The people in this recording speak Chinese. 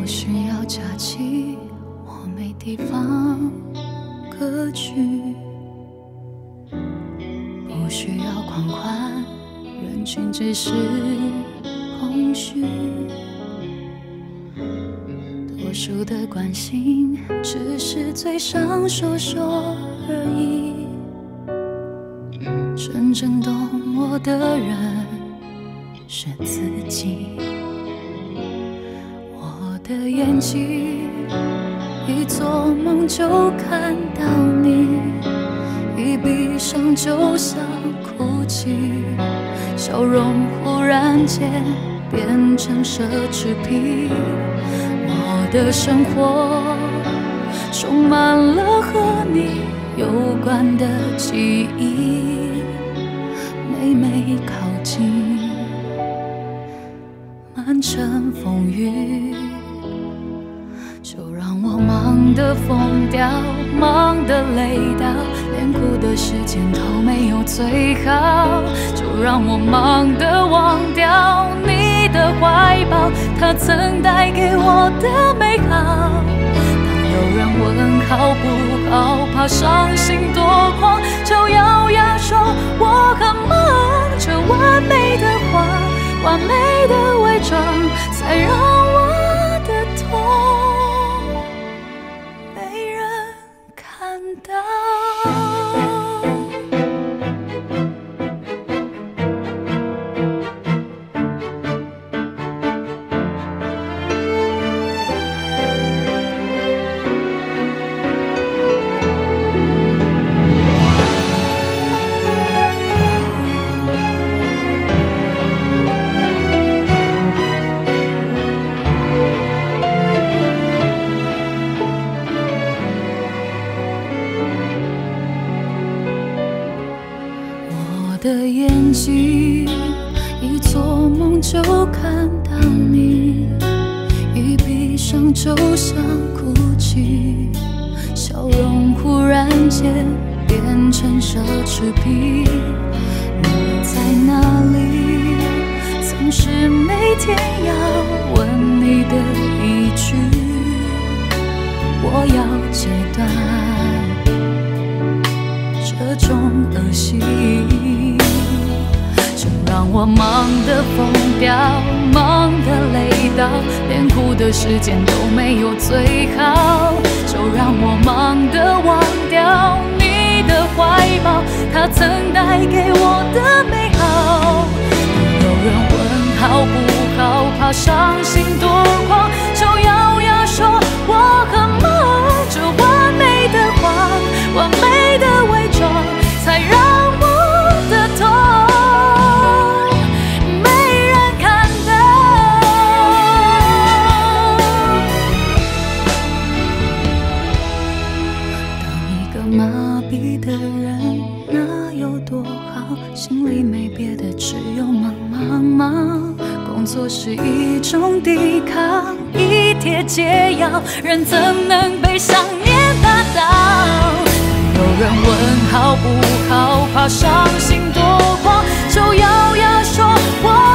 需要假期，我没地方可去，不需要狂欢，人群只是空虚，多数的关心只是嘴上说说而已，真正懂我的人是自己。我的眼睛一做梦就看到你，一闭上就想哭泣，笑容忽然间变成奢侈品。我的生活充满了和你有关的记忆，每每靠近满城风雨，就让我忙得疯掉，忙得累到连哭的时间都没有最好，就让我忙得忘掉你的怀抱，它曾带给我的美好。当有人问好不好，怕伤心多狂，就咬牙说我很忙，这完美的话，完美的伪装，才让我的痛没人看到。我的眼睛一做梦就看到你，一闭上就想哭泣，笑容忽然间变成奢侈品。你在哪里？总是每天要问你的一句，我要戒断这种恶习，就让我忙得疯掉，忙得累到连哭的时间都没有最好，就让我忙得忘掉你的怀抱，它曾带给我的美好。有人问好不好，怕伤心多狂，就咬牙说我很忙，这完美的话，完美的伪装，才让我的痛没人看到。当一个麻痹的人，那有多好？心里没别的，只有忙忙忙。工作是一种抵抗，一帖解药，人怎能被想念打倒？有人问好不好，怕伤心多狂，就咬牙说我